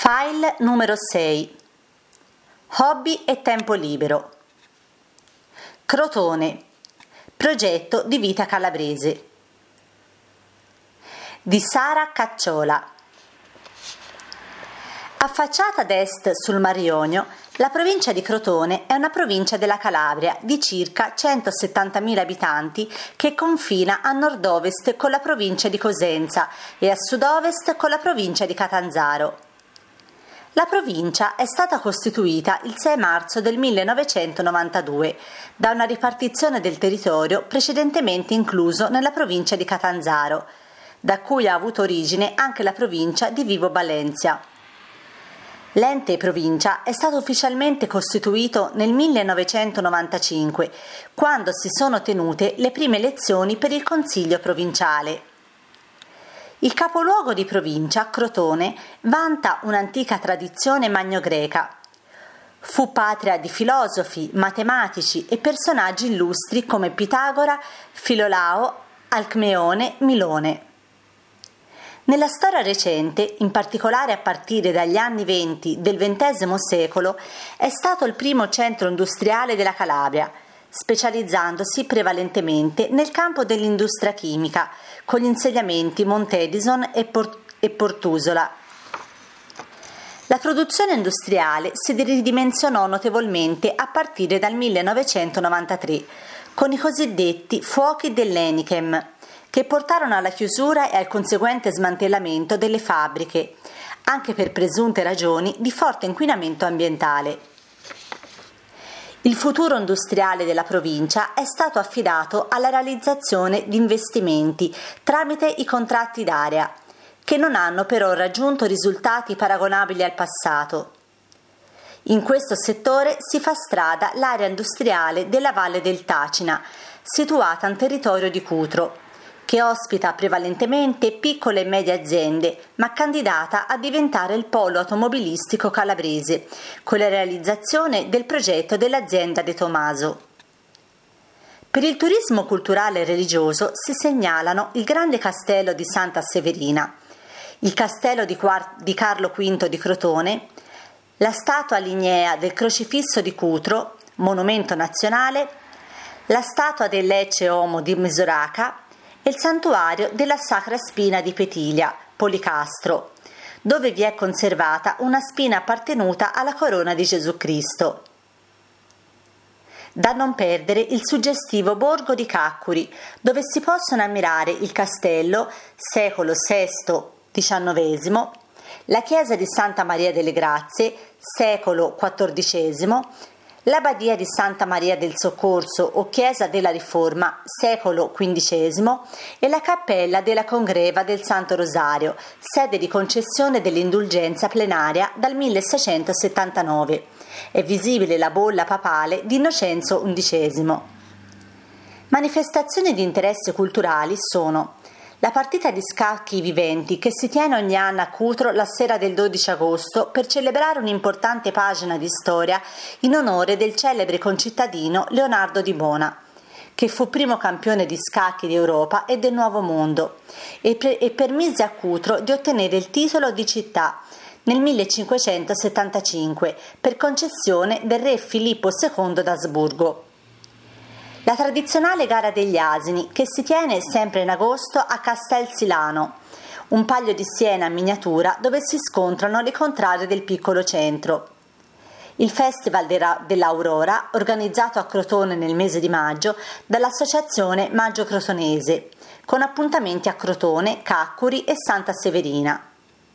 File numero 6. Hobby e tempo libero. Crotone. Progetto di vita calabrese. Di Sara Cacciola. Affacciata ad est sul Mar Ionio, la provincia di Crotone è una provincia della Calabria di circa 170.000 abitanti che confina a nord-ovest con la provincia di Cosenza e a sud-ovest con la provincia di Catanzaro. La provincia è stata costituita il 6 marzo del 1992 da una ripartizione del territorio precedentemente incluso nella provincia di Catanzaro, da cui ha avuto origine anche la provincia di Vibo Valentia. L'ente provincia è stato ufficialmente costituito nel 1995, quando si sono tenute le prime elezioni per il Consiglio provinciale. Il capoluogo di provincia, Crotone, vanta un'antica tradizione magno-greca. Fu patria di filosofi, matematici e personaggi illustri come Pitagora, Filolao, Alcmeone, Milone. Nella storia recente, in particolare a partire dagli anni '20 del XX secolo, è stato il primo centro industriale della Calabria, specializzandosi prevalentemente nel campo dell'industria chimica, con gli insediamenti Montedison e Portusola. La produzione industriale si ridimensionò notevolmente a partire dal 1993, con i cosiddetti fuochi dell'Enichem, che portarono alla chiusura e al conseguente smantellamento delle fabbriche, anche per presunte ragioni di forte inquinamento ambientale. Il futuro industriale della provincia è stato affidato alla realizzazione di investimenti tramite i contratti d'area, che non hanno però raggiunto risultati paragonabili al passato. In questo settore si fa strada l'area industriale della Valle del Tacina, situata in territorio di Cutro, che ospita prevalentemente piccole e medie aziende, ma candidata a diventare il polo automobilistico calabrese, con la realizzazione del progetto dell'azienda De Tomaso. Per il turismo culturale e religioso si segnalano il grande castello di Santa Severina, il castello di Carlo V di Crotone, la statua lignea del Crocifisso di Cutro, monumento nazionale, la statua dell'Ecce Homo di Mesoraca, e il santuario della Sacra Spina di Petilia, Policastro, dove vi è conservata una spina appartenuta alla corona di Gesù Cristo. Da non perdere il suggestivo borgo di Caccuri, dove si possono ammirare il castello, secolo VI-XIX, la chiesa di Santa Maria delle Grazie, secolo XIV, l'abbadia di Santa Maria del Soccorso o chiesa della Riforma, secolo XV, e la cappella della Congreva del Santo Rosario, sede di concessione dell'indulgenza plenaria dal 1679. È visibile la bolla papale di Innocenzo XI. Manifestazioni di interesse culturali sono la partita di scacchi viventi che si tiene ogni anno a Cutro la sera del 12 agosto per celebrare un'importante pagina di storia in onore del celebre concittadino Leonardo di Bona, che fu primo campione di scacchi d'Europa e del Nuovo Mondo e permise a Cutro di ottenere il titolo di città nel 1575 per concessione del re Filippo II d'Asburgo. La tradizionale gara degli asini, che si tiene sempre in agosto a Castel Silano, un paglio di Siena in miniatura dove si scontrano le contrarie del piccolo centro. Il Festival dell'Aurora, organizzato a Crotone nel mese di maggio dall'Associazione Maggio Crotonese, con appuntamenti a Crotone, Caccuri e Santa Severina.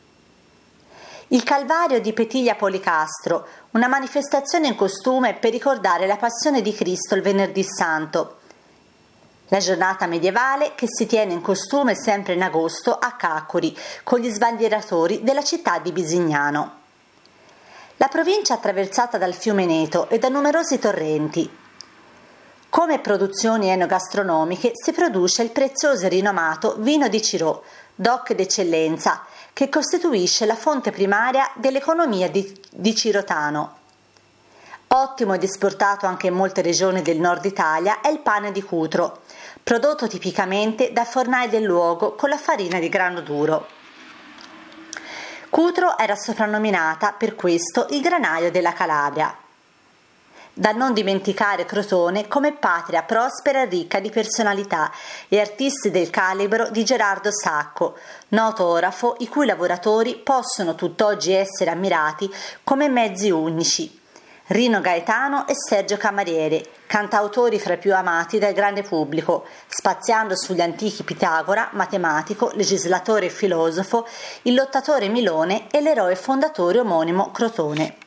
Il Calvario di Petilia Policastro, una manifestazione in costume per ricordare la passione di Cristo il Venerdì Santo. La giornata medievale che si tiene in costume sempre in agosto a Caccuri con gli sbandieratori della città di Bisignano. La provincia è attraversata dal fiume Neto e da numerosi torrenti. Come produzioni enogastronomiche si produce il prezioso e rinomato vino di Cirò, DOC d'eccellenza, che costituisce la fonte primaria dell'economia di Cirotano. Ottimo ed esportato anche in molte regioni del nord Italia è il pane di Cutro, prodotto tipicamente da fornai del luogo con la farina di grano duro. Cutro era soprannominata per questo il granaio della Calabria. Da non dimenticare Crotone come patria prospera e ricca di personalità e artisti del calibro di Gerardo Sacco, noto orafo i cui lavoratori possono tutt'oggi essere ammirati come mezzi unici. Rino Gaetano e Sergio Camariere, cantautori fra i più amati dal grande pubblico, spaziando sugli antichi Pitagora, matematico, legislatore e filosofo, il lottatore Milone e l'eroe fondatore omonimo Crotone.